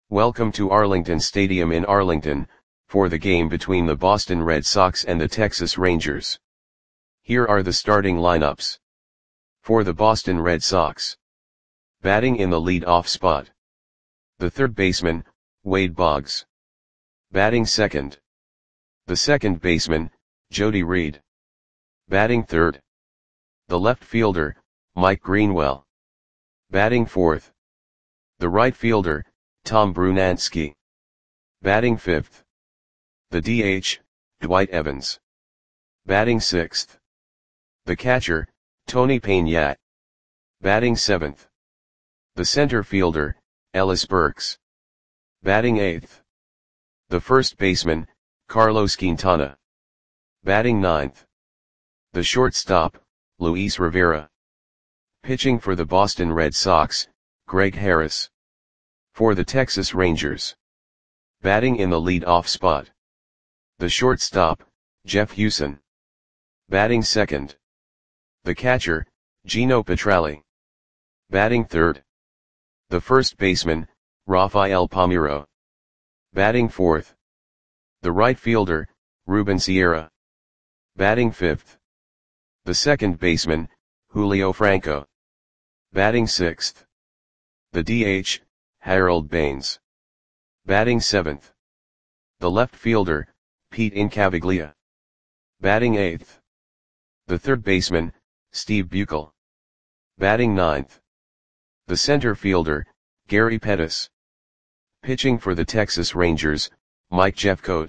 Welcome to Arlington Stadium in Arlington, for the game between the Boston Red Sox and the Texas Rangers. Here are the starting lineups. For the Boston Red Sox. Batting in the lead-off spot. The third baseman, Wade Boggs. Batting second. The second baseman, Jody Reed. Batting third. The left fielder, Mike Greenwell. Batting fourth. The right fielder, Tom Brunansky. Batting fifth. The DH, Dwight Evans. Batting sixth. The catcher, Tony Peña. Batting seventh. The center fielder, Ellis Burks. Batting eighth. The first baseman, Carlos Quintana. Batting ninth. The shortstop, Luis Rivera. Pitching for the Boston Red Sox, Greg Harris. For the Texas Rangers. Batting in the lead-off spot. The shortstop, Jeff Hewson. Batting second. The catcher, Gino Petralli. Batting third. The first baseman, Rafael Palmeiro. Batting fourth. The right fielder, Ruben Sierra. Batting fifth. The second baseman, Julio Franco. Batting sixth. The DH, Harold Baines. Batting seventh. The left fielder, Pete Incaviglia. Batting eighth. The third baseman, Steve Buechel. Batting ninth. The center fielder, Gary Pettis. Pitching for the Texas Rangers, Mike Jeffcoat.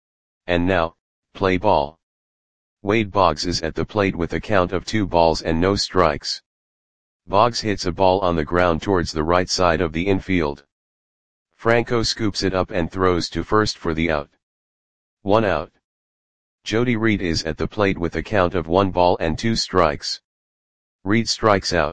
And now, play ball. Wade Boggs is at the plate with a count of 2 balls and no strikes. Boggs hits a ball on the ground towards the right side of the infield. Franco scoops it up and throws to first for the out. 1 out. Jody Reed is at the plate with a count of 1 ball and 2 strikes. Reed strikes out.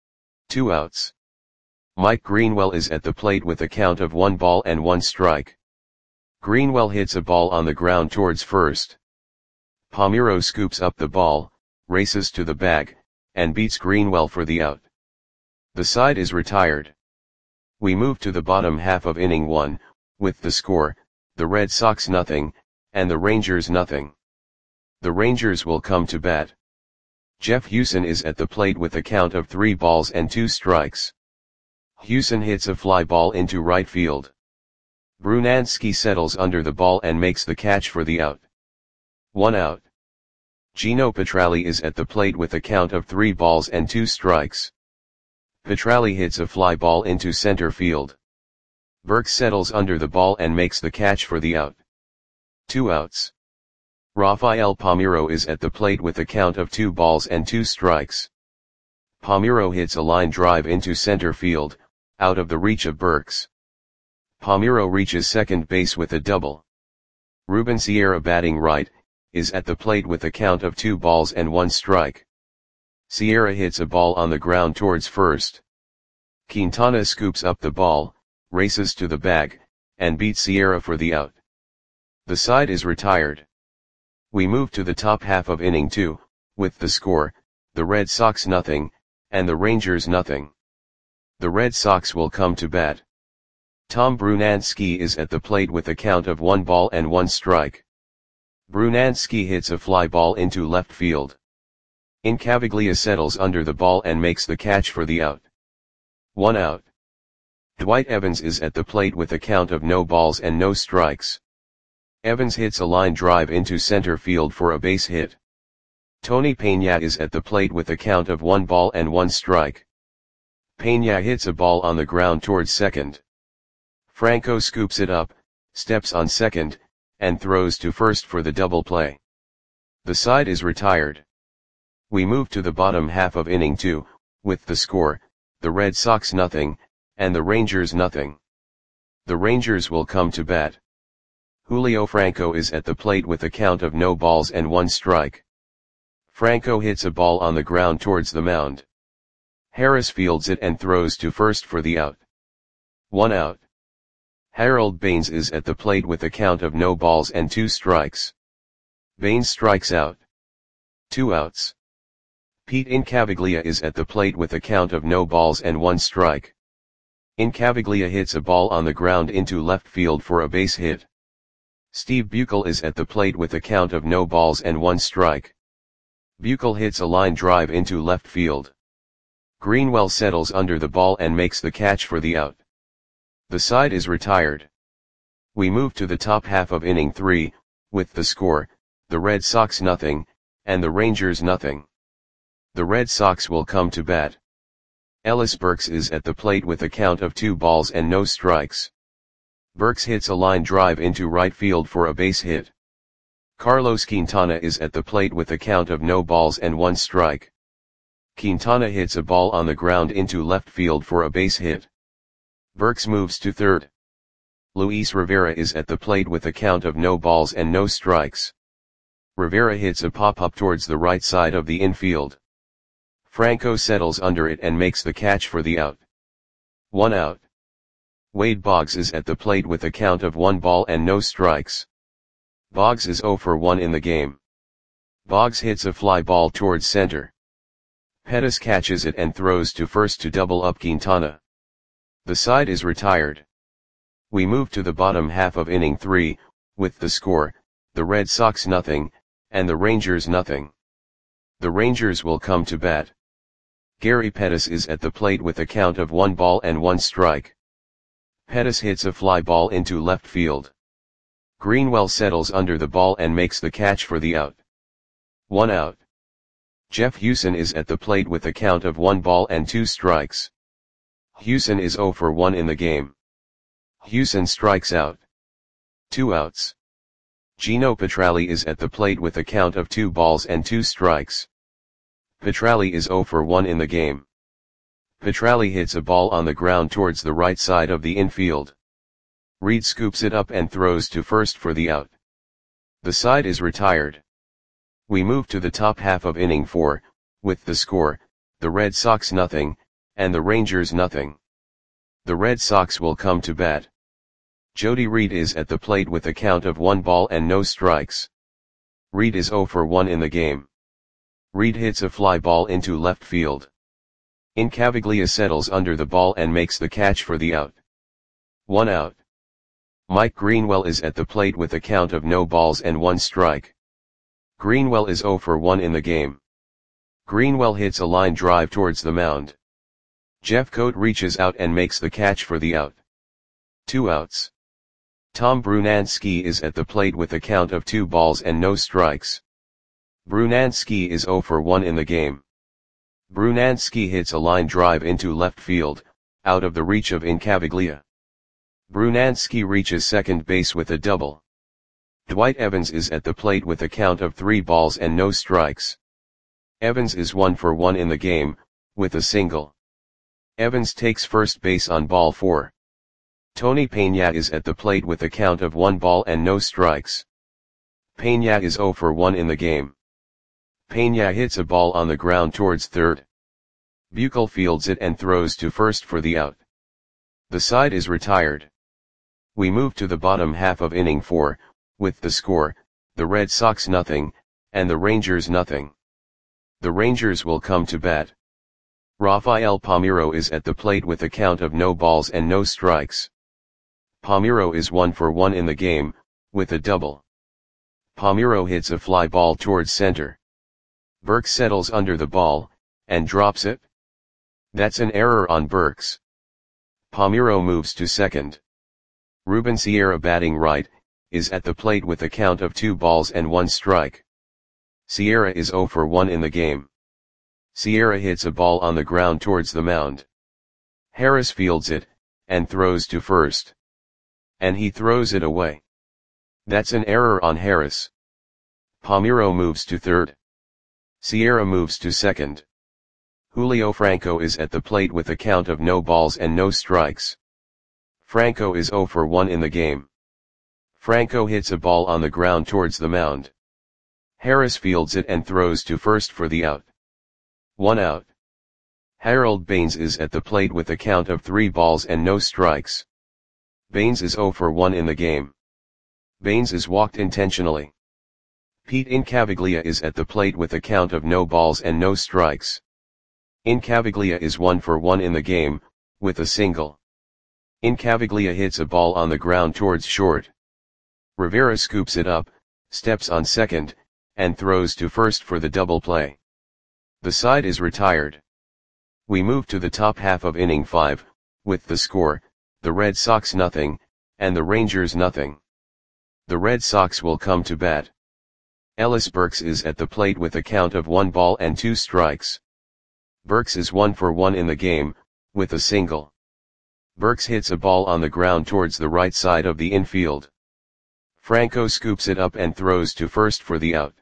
2 outs. Mike Greenwell is at the plate with a count of 1 ball and 1 strike. Greenwell hits a ball on the ground towards first. Palmeiro scoops up the ball, races to the bag, and beats Greenwell for the out. The side is retired. We move to the bottom half of inning 1, with the score, the Red Sox nothing, and the Rangers nothing. The Rangers will come to bat. Jeff Hewson is at the plate with a count of 3 balls and 2 strikes. Hewson hits a fly ball into right field. Brunansky settles under the ball and makes the catch for the out. 1 out. Gino Petralli is at the plate with a count of 3 balls and 2 strikes. Petralli hits a fly ball into center field. Burks settles under the ball and makes the catch for the out. 2 outs. Rafael Palmeiro is at the plate with a count of 2 balls and 2 strikes. Palmeiro hits a line drive into center field, out of the reach of Burks. Palmeiro reaches second base with a double. Ruben Sierra, batting right, is at the plate with a count of 2 balls and 1 strike. Sierra hits a ball on the ground towards first. Quintana scoops up the ball, races to the bag, and beats Sierra for the out. The side is retired. We move to the top half of inning 2, with the score, the Red Sox nothing, and the Rangers nothing. The Red Sox will come to bat. Tom Brunansky is at the plate with a count of 1 ball and 1 strike. Brunansky hits a fly ball into left field. Incaviglia settles under the ball and makes the catch for the out. 1 out. Dwight Evans is at the plate with a count of no balls and no strikes. Evans hits a line drive into center field for a base hit. Tony Peña is at the plate with a count of 1 ball and 1 strike. Peña hits a ball on the ground towards second. Franco scoops it up, steps on second, and throws to first for the double play. The side is retired. We move to the bottom half of inning 2, with the score, the Red Sox nothing, and the Rangers nothing. The Rangers will come to bat. Julio Franco is at the plate with a count of no balls and 1 strike. Franco hits a ball on the ground towards the mound. Harris fields it and throws to first for the out. 1 out. Harold Baines is at the plate with a count of no balls and 2 strikes. Baines strikes out. 2 outs. Pete Incaviglia is at the plate with a count of no balls and 1 strike. Incaviglia hits a ball on the ground into left field for a base hit. Steve Buechel is at the plate with a count of no balls and 1 strike. Buechel hits a line drive into left field. Greenwell settles under the ball and makes the catch for the out. The side is retired. We move to the top half of inning 3, with the score, the Red Sox nothing, and the Rangers nothing. The Red Sox will come to bat. Ellis Burks is at the plate with a count of 2 balls and no strikes. Burks hits a line drive into right field for a base hit. Carlos Quintana is at the plate with a count of no balls and 1 strike. Quintana hits a ball on the ground into left field for a base hit. Burks moves to third. Luis Rivera is at the plate with a count of no balls and no strikes. Rivera hits a pop-up towards the right side of the infield. Franco settles under it and makes the catch for the out. 1 out. Wade Boggs is at the plate with a count of 1 ball and no strikes. Boggs is 0 for 1 in the game. Boggs hits a fly ball towards center. Pettis catches it and throws to first to double up Quintana. The side is retired. We move to the bottom half of inning 3, with the score, the Red Sox nothing, and the Rangers nothing. The Rangers will come to bat. Gary Pettis is at the plate with a count of 1 ball and 1 strike. Pettis hits a fly ball into left field. Greenwell settles under the ball and makes the catch for the out. 1 out. Jeff Hewson is at the plate with a count of 1 ball and 2 strikes. Hewson is 0 for 1 in the game. Hewson strikes out. 2 outs. Gino Petralli is at the plate with a count of 2 balls and 2 strikes. Petralli is 0 for 1 in the game. Petralli hits a ball on the ground towards the right side of the infield. Reed scoops it up and throws to first for the out. The side is retired. We move to the top half of inning 4, with the score, the Red Sox nothing, and the Rangers nothing. The Red Sox will come to bat. Jody Reed is at the plate with a count of 1 ball and no strikes. Reed is 0 for 1 in the game. Reed hits a fly ball into left field. Incaviglia settles under the ball and makes the catch for the out. 1 out. Mike Greenwell is at the plate with a count of no balls and 1 strike. Greenwell is 0 for 1 in the game. Greenwell hits a line drive towards the mound. Jeffcoat reaches out and makes the catch for the out. 2 outs. Tom Brunansky is at the plate with a count of 2 balls and no strikes. Brunansky is 0 for 1 in the game. Brunansky hits a line drive into left field, out of the reach of Incaviglia. Brunansky reaches second base with a double. Dwight Evans is at the plate with a count of 3 balls and no strikes. Evans is 1 for 1 in the game, with a single. Evans takes first base on ball 4. Tony Peña is at the plate with a count of 1 ball and no strikes. Peña is 0 for 1 in the game. Peña hits a ball on the ground towards third. Buechel fields it and throws to first for the out. The side is retired. We move to the bottom half of inning 4, with the score, the Red Sox nothing, and the Rangers nothing. The Rangers will come to bat. Rafael Palmeiro is at the plate with a count of no balls and no strikes. Palmeiro is 1 for 1 in the game, with a double. Palmeiro hits a fly ball towards center. Burks settles under the ball, and drops it. That's an error on Burks. Palmeiro moves to second. Ruben Sierra, batting right, is at the plate with a count of 2 balls and 1 strike. Sierra is 0 for 1 in the game. Sierra hits a ball on the ground towards the mound. Harris fields it, and throws to first. And he throws it away. That's an error on Harris. Palmeiro moves to third. Sierra moves to second. Julio Franco is at the plate with a count of no balls and no strikes. Franco is 0 for 1 in the game. Franco hits a ball on the ground towards the mound. Harris fields it and throws to first for the out. 1 out. Harold Baines is at the plate with a count of 3 balls and no strikes. Baines is 0 for 1 in the game. Baines is walked intentionally. Pete Incaviglia is at the plate with a count of no balls and no strikes. Incaviglia is 1 for 1 in the game, with a single. Incaviglia hits a ball on the ground towards short. Rivera scoops it up, steps on second, and throws to first for the double play. The side is retired. We move to the top half of inning 5, with the score, the Red Sox nothing, and the Rangers nothing. The Red Sox will come to bat. Ellis Burks is at the plate with a count of 1 ball and 2 strikes. Burks is 1 for 1 in the game, with a single. Burks hits a ball on the ground towards the right side of the infield. Franco scoops it up and throws to first for the out.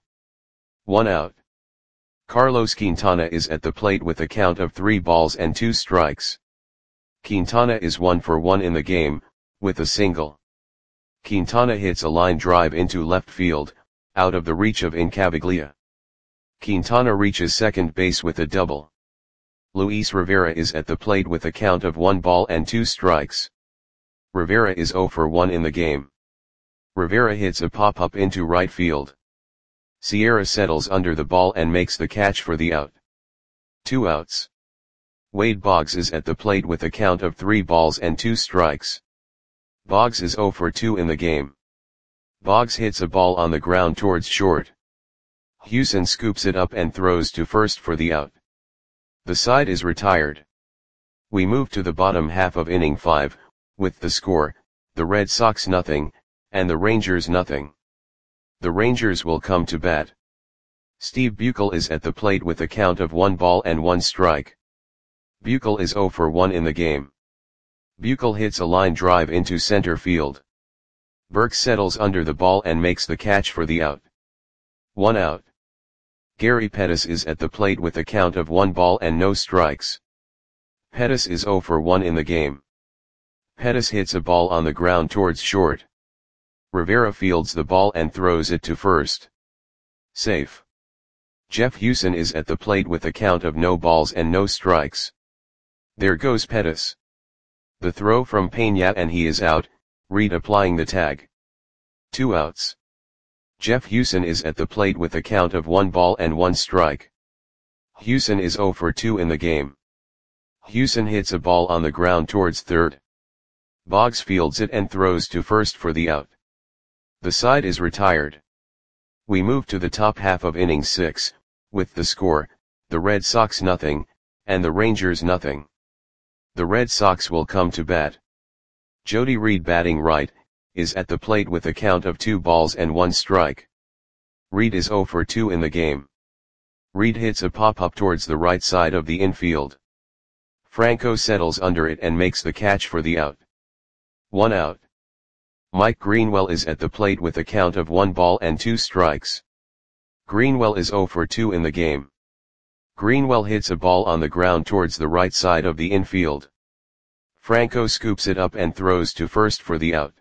1 out. Carlos Quintana is at the plate with a count of 3 balls and 2 strikes. Quintana is 1 for 1 in the game, with a single. Quintana hits a line drive into left field, out of the reach of Incaviglia. Quintana reaches second base with a double. Luis Rivera is at the plate with a count of 1 ball and 2 strikes. Rivera is 0 for 1 in the game. Rivera hits a pop-up into right field. Sierra settles under the ball and makes the catch for the out. 2 outs. Wade Boggs is at the plate with a count of 3 balls and 2 strikes. Boggs is 0 for 2 in the game. Boggs hits a ball on the ground towards short. Hewson scoops it up and throws to first for the out. The side is retired. We move to the bottom half of inning 5, with the score, the Red Sox nothing, and the Rangers nothing. The Rangers will come to bat. Steve Buechel is at the plate with a count of 1 ball and 1 strike. Buechel is 0 for 1 in the game. Buechel hits a line drive into center field. Burks settles under the ball and makes the catch for the out. 1 out. Gary Pettis is at the plate with a count of 1 ball and no strikes. Pettis is 0 for 1 in the game. Pettis hits a ball on the ground towards short. Rivera fields the ball and throws it to first. Safe. Jeff Hewson is at the plate with a count of no balls and no strikes. There goes Pettis. The throw from Peña and he is out, Reed applying the tag. 2 outs. Jeff Hewson is at the plate with a count of 1 ball and 1 strike. Hewson is 0 for 2 in the game. Hewson hits a ball on the ground towards third. Boggs fields it and throws to first for the out. The side is retired. We move to the top half of inning 6, with the score, the Red Sox nothing, and the Rangers nothing. The Red Sox will come to bat. Jody Reed batting right, is at the plate with a count of 2 balls and 1 strike. Reed is 0 for 2 in the game. Reed hits a pop-up towards the right side of the infield. Franco settles under it and makes the catch for the out. 1 out. Mike Greenwell is at the plate with a count of 1 ball and 2 strikes. Greenwell is 0 for 2 in the game. Greenwell hits a ball on the ground towards the right side of the infield. Franco scoops it up and throws to first for the out.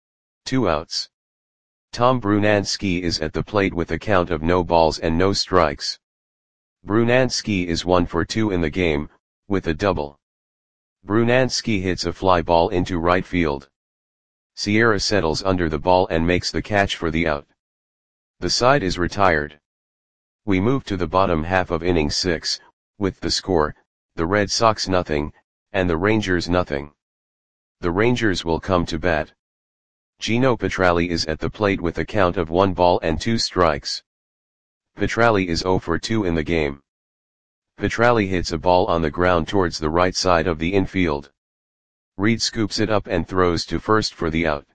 2 outs. Tom Brunansky is at the plate with a count of no balls and no strikes. Brunansky is 1 for 2 in the game, with a double. Brunansky hits a fly ball into right field. Sierra settles under the ball and makes the catch for the out. The side is retired. We move to the bottom half of inning 6, with the score, the Red Sox nothing, and the Rangers nothing. The Rangers will come to bat. Gino Petralli is at the plate with a count of 1 ball and 2 strikes. Petralli is 0 for 2 in the game. Petralli hits a ball on the ground towards the right side of the infield. Reed scoops it up and throws to first for the out.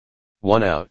1 out.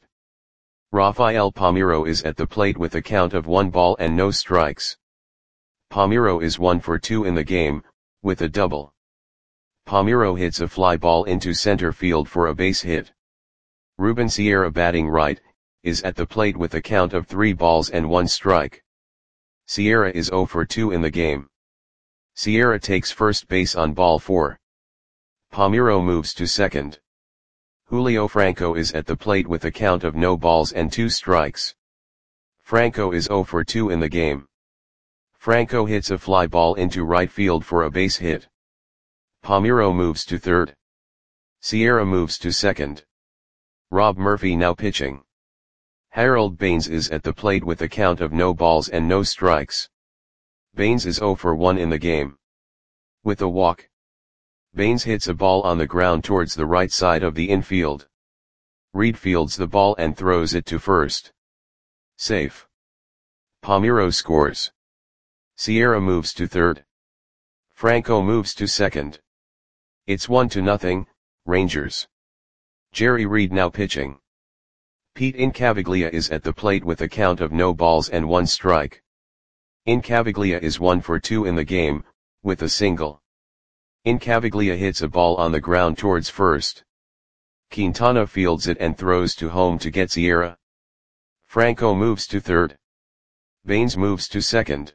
Rafael Palmeiro is at the plate with a count of 1 ball and no strikes. Palmeiro is 1 for 2 in the game, with a double. Palmeiro hits a fly ball into center field for a base hit. Ruben Sierra batting right, is at the plate with a count of 3 balls and 1 strike. Sierra is 0 for 2 in the game. Sierra takes first base on ball 4. Palmeiro moves to second. Julio Franco is at the plate with a count of no balls and 2 strikes. Franco is 0 for 2 in the game. Franco hits a fly ball into right field for a base hit. Palmeiro moves to third. Sierra moves to second. Rob Murphy now pitching. Harold Baines is at the plate with a count of no balls and no strikes. Baines is 0 for 1 in the game. With a walk. Baines hits a ball on the ground towards the right side of the infield. Reed fields the ball and throws it to first. Safe. Palmeiro scores. Sierra moves to third. Franco moves to second. It's 1-0, Rangers. Jerry Reed now pitching. Pete Incaviglia is at the plate with a count of no balls and 1 strike. Incaviglia is 1 for 2 in the game, with a single. Incaviglia hits a ball on the ground towards first. Quintana fields it and throws to home to get Sierra. Franco moves to third. Baines moves to second.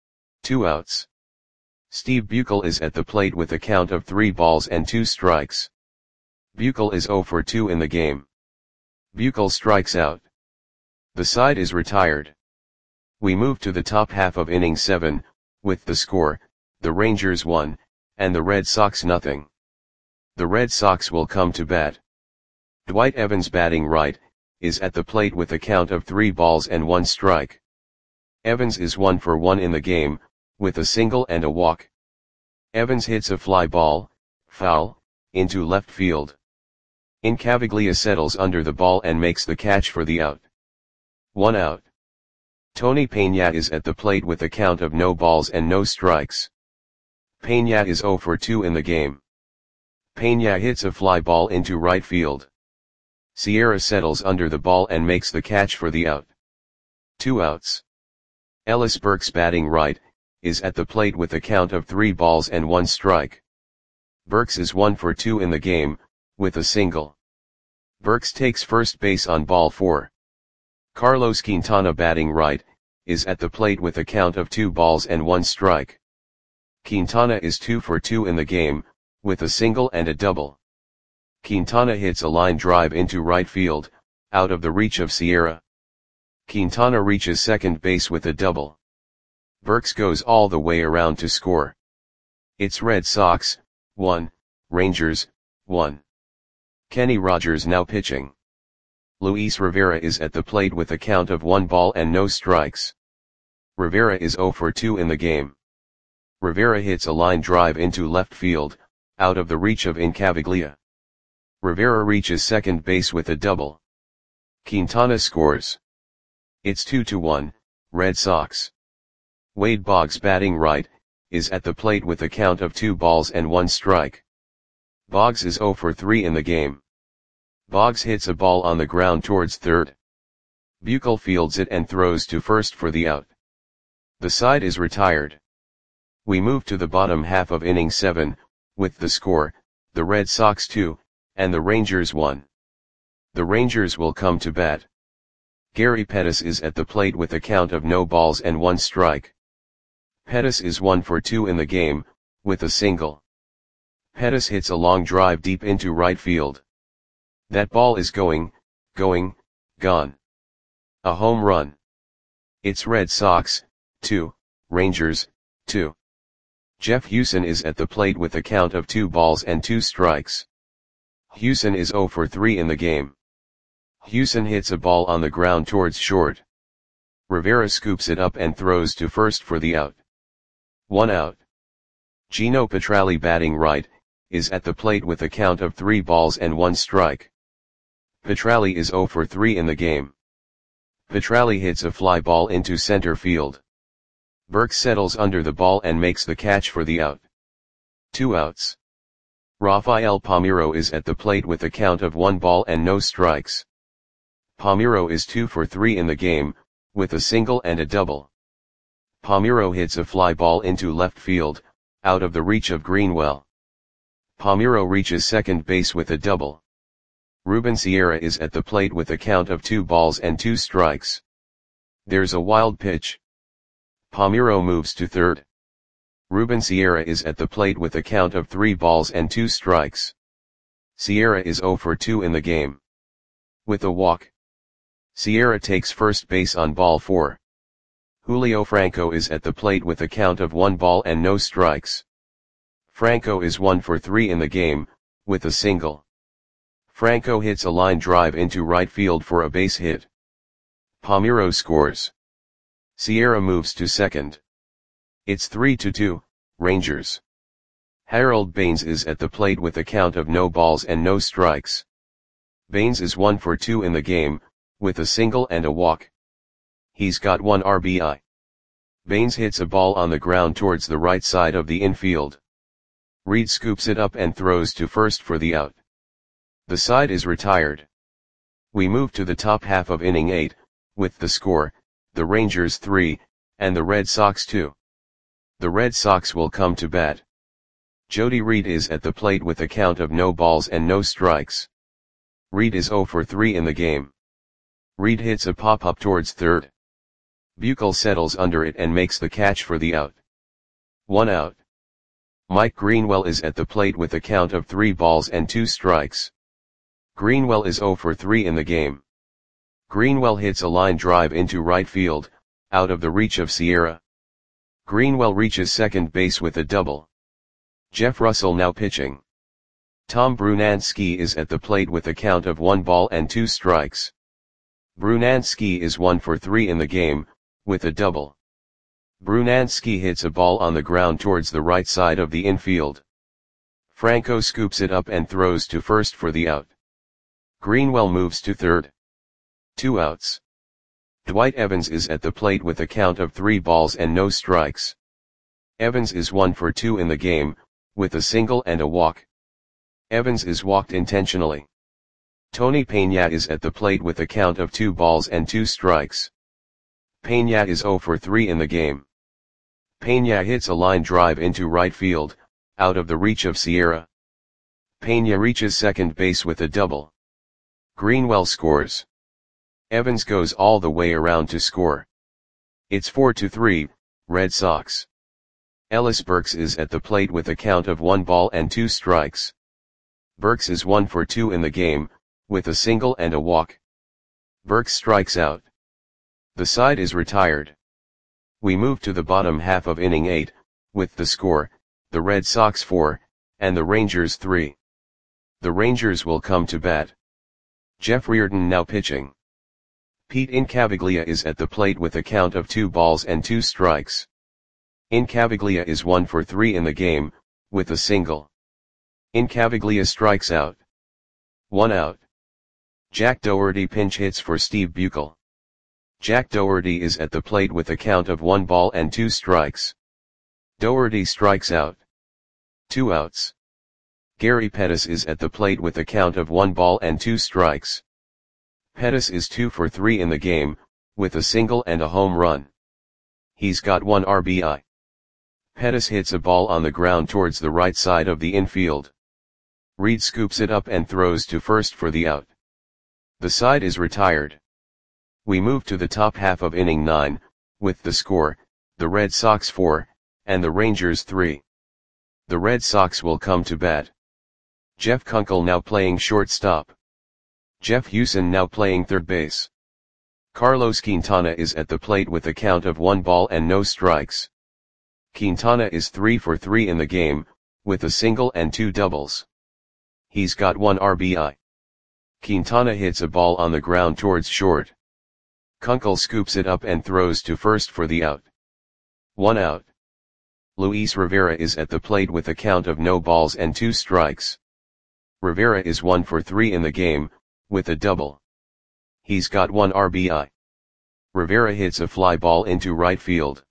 2 outs. Steve Buechel is at the plate with a count of 3 balls and 2 strikes. Buechel is 0 for 2 in the game. Buechel strikes out. The side is retired. We move to the top half of inning 7, with the score, the Rangers 1, and the Red Sox 0. The Red Sox will come to bat. Dwight Evans batting right, is at the plate with a count of 3 balls and 1 strike. Evans is 1 for 1 in the game, with a single and a walk. Evans hits a fly ball, foul, into left field. Incaviglia settles under the ball and makes the catch for the out. 1 out. Tony Peña is at the plate with a count of no balls and no strikes. Peña is 0 for 2 in the game. Peña hits a fly ball into right field. Sierra settles under the ball and makes the catch for the out. 2 outs. Ellis Burks batting right, is at the plate with a count of 3 balls and 1 strike. Burks is 1 for 2 in the game, with a single. Burks takes first base on ball 4. Carlos Quintana batting right, is at the plate with a count of 2 balls and 1 strike. Quintana is 2 for 2 in the game, with a single and a double. Quintana hits a line drive into right field, out of the reach of Sierra. Quintana reaches second base with a double. Burks goes all the way around to score. It's Red Sox, 1, Rangers, 1. Kenny Rogers now pitching. Luis Rivera is at the plate with a count of 1 ball and no strikes. Rivera is 0 for 2 in the game. Rivera hits a line drive into left field, out of the reach of Incaviglia. Rivera reaches second base with a double. Quintana scores. It's 2-1, Red Sox. Wade Boggs batting right, is at the plate with a count of 2 balls and 1 strike. Boggs is 0 for 3 in the game. Boggs hits a ball on the ground towards third. Buechel fields it and throws to first for the out. The side is retired. We move to the bottom half of inning 7, with the score, the Red Sox 2, and the Rangers 1. The Rangers will come to bat. Gary Pettis is at the plate with a count of no balls and 1 strike. Pettis is 1 for 2 in the game, with a single. Pettis hits a long drive deep into right field. That ball is gone. A home run. It's Red Sox, 2, Rangers, 2. Jeff Hewson is at the plate with a count of 2 balls and 2 strikes. Hewson is 0 for 3 in the game. Hewson hits a ball on the ground towards short. Rivera scoops it up and throws to first for the out. 1 out. Gino Petralli batting right, is at the plate with a count of 3 balls and 1 strike. Petralli is 0 for 3 in the game. Petralli hits a fly ball into center field. Burks settles under the ball and makes the catch for the out. 2 outs. Rafael Palmeiro is at the plate with a count of 1 ball and no strikes. Palmeiro is 2 for 3 in the game, with a single and a double. Palmeiro hits a fly ball into left field, out of the reach of Greenwell. Palmeiro reaches second base with a double. Ruben Sierra is at the plate with a count of 2 balls and 2 strikes. There's a wild pitch. Palmeiro moves to third. Ruben Sierra is at the plate with a count of 3 balls and 2 strikes. Sierra is 0 for 2 in the game. With a walk. Sierra takes first base on ball 4. Julio Franco is at the plate with a count of 1 ball and no strikes. Franco is 1 for 3 in the game, with a single. Franco hits a line drive into right field for a base hit. Palmeiro scores. Sierra moves to second. It's 3-2, Rangers. Harold Baines is at the plate with a count of no balls and no strikes. Baines is 1 for 2 in the game, with a single and a walk. He's got 1 RBI. Baines hits a ball on the ground towards the right side of the infield. Reed scoops it up and throws to first for the out. The side is retired. We move to the top half of inning 8, with the score, the Rangers 3, and the Red Sox 2. The Red Sox will come to bat. Jody Reed is at the plate with a count of no balls and no strikes. Reed is 0 for 3 in the game. Reed hits a pop-up towards third. Buechel settles under it and makes the catch for the out. 1 out. Mike Greenwell is at the plate with a count of 3 balls and 2 strikes. Greenwell is 0 for 3 in the game. Greenwell hits a line drive into right field, out of the reach of Sierra. Greenwell reaches second base with a double. Jeff Russell now pitching. Tom Brunansky is at the plate with a count of 1 ball and 2 strikes. Brunansky is 1 for 3 in the game, with a double. Brunansky hits a ball on the ground towards the right side of the infield. Franco scoops it up and throws to first for the out. Greenwell moves to third. 2 outs. Dwight Evans is at the plate with a count of 3 balls and no strikes. Evans is 1 for 2 in the game, with a single and a walk. Evans is walked intentionally. Tony Peña is at the plate with a count of 2 balls and 2 strikes. Peña is 0 for 3 in the game. Peña hits a line drive into right field, out of the reach of Sierra. Peña reaches second base with a double. Greenwell scores. Evans goes all the way around to score. It's 4-3, Red Sox. Ellis Burks is at the plate with a count of 1 ball and 2 strikes. Burks is 1 for 2 in the game, with a single and a walk. Burks strikes out. The side is retired. We move to the bottom half of inning 8, with the score, the Red Sox 4, and the Rangers 3. The Rangers will come to bat. Jeff Reardon now pitching. Pete Incaviglia is at the plate with a count of 2 balls and 2 strikes. Incaviglia is 1 for 3 in the game, with a single. Incaviglia strikes out. 1 out. Jack Dougherty pinch hits for Steve Buechel. Jack Dougherty is at the plate with a count of 1 ball and 2 strikes. Dougherty strikes out. 2 outs. Gary Pettis is at the plate with a count of 1 ball and 2 strikes. Pettis is 2 for 3 in the game, with a single and a home run. He's got 1 RBI. Pettis hits a ball on the ground towards the right side of the infield. Reed scoops it up and throws to first for the out. The side is retired. We move to the top half of inning 9, with the score, the Red Sox 4, and the Rangers 3. The Red Sox will come to bat. Jeff Kunkel now playing shortstop. Jeff Hewson now playing third base. Carlos Quintana is at the plate with a count of 1 ball and no strikes. Quintana is 3 for 3 in the game, with a single and 2 doubles. He's got 1 RBI. Quintana hits a ball on the ground towards short. Kunkel scoops it up and throws to first for the out. 1 out. Luis Rivera is at the plate with a count of no balls and 2 strikes. Rivera is 1 for 3 in the game, with a double. He's got 1 RBI. Rivera hits a fly ball into right field.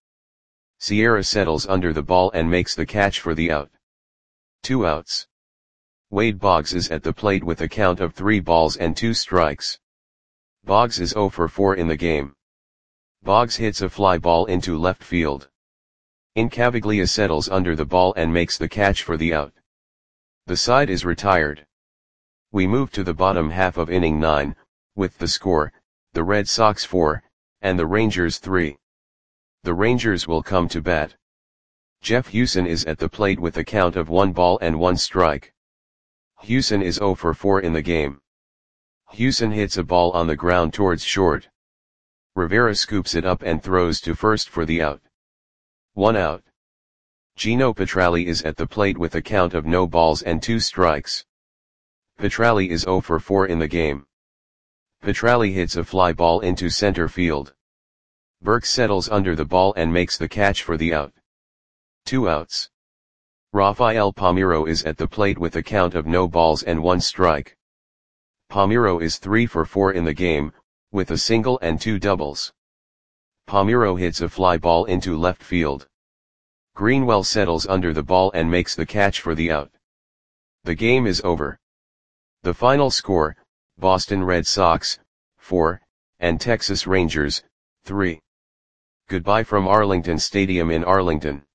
Sierra settles under the ball and makes the catch for the out. 2 outs. Wade Boggs is at the plate with a count of 3 balls and 2 strikes. Boggs is 0 for 4 in the game. Boggs hits a fly ball into left field. Incaviglia settles under the ball and makes the catch for the out. The side is retired. We move to the bottom half of inning 9, with the score, the Red Sox 4, and the Rangers 3. The Rangers will come to bat. Jeff Hewson is at the plate with a count of 1 ball and 1 strike. Hewson is 0 for 4 in the game. Hewson hits a ball on the ground towards short. Rivera scoops it up and throws to first for the out. 1 out. Gino Petralli is at the plate with a count of no balls and 2 strikes. Petralli is 0 for 4 in the game. Petralli hits a fly ball into center field. Burke settles under the ball and makes the catch for the out. 2 outs. Rafael Palmeiro is at the plate with a count of no balls and 1 strike. Palmeiro is 3 for 4 in the game, with a single and 2 doubles. Palmeiro hits a fly ball into left field. Greenwell settles under the ball and makes the catch for the out. The game is over. The final score, Boston Red Sox, 4, and Texas Rangers, 3. Goodbye from Arlington Stadium in Arlington.